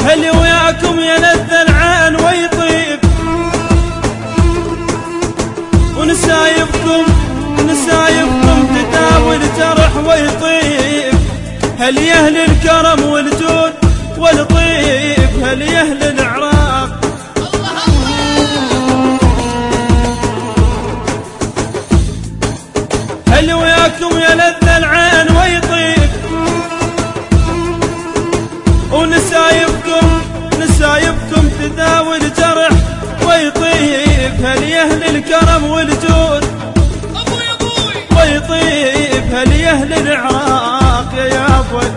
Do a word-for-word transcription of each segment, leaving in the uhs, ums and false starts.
هل وياكم يلذ العين ويطيب، ونسايبكم نسايبكم تداوي الجرح ويطيب. هل يا اهل الكرم والجود والطيب، هل يا اهل العراق، هل وياكم يلذ العين ويطيب، ونسايبكم نسايبكم تداوي الجرح ويطيب. هل يا اهل الكرم والجود ويطيب، هل يا اهل العراق يا ابوي.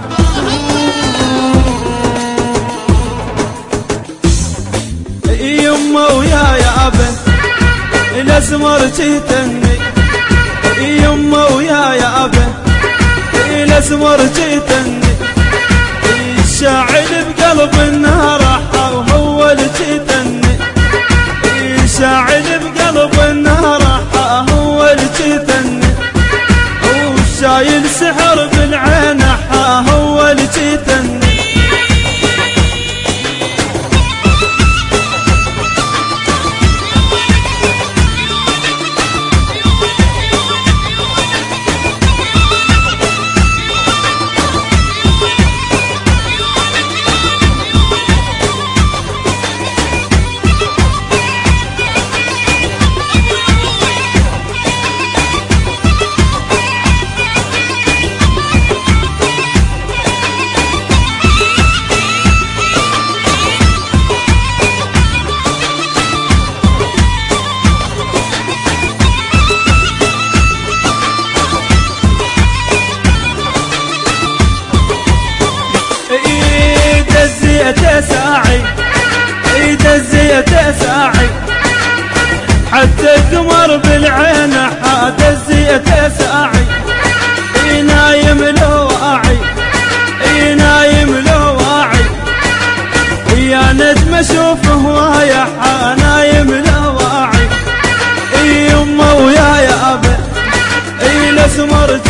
يمه ويا يا ابا الاسمر جيتني، يمه ويا يا ابا الاسمر جيتني. الشاعل بقلب النهر وهو اللي جيتني، الشاعل بقلب النهر هو اللي جيتني. وشايل سحر بالعين هو اللي جيتني. ساعي ايد الزيت ساعي، حتى القمر بالعين حاد الزيت ساعي. نايم لو واعي نايم لو واعي، يا نجم اشوف هوايه نايم لو واعي. يمه ويا يا ابا الاسمر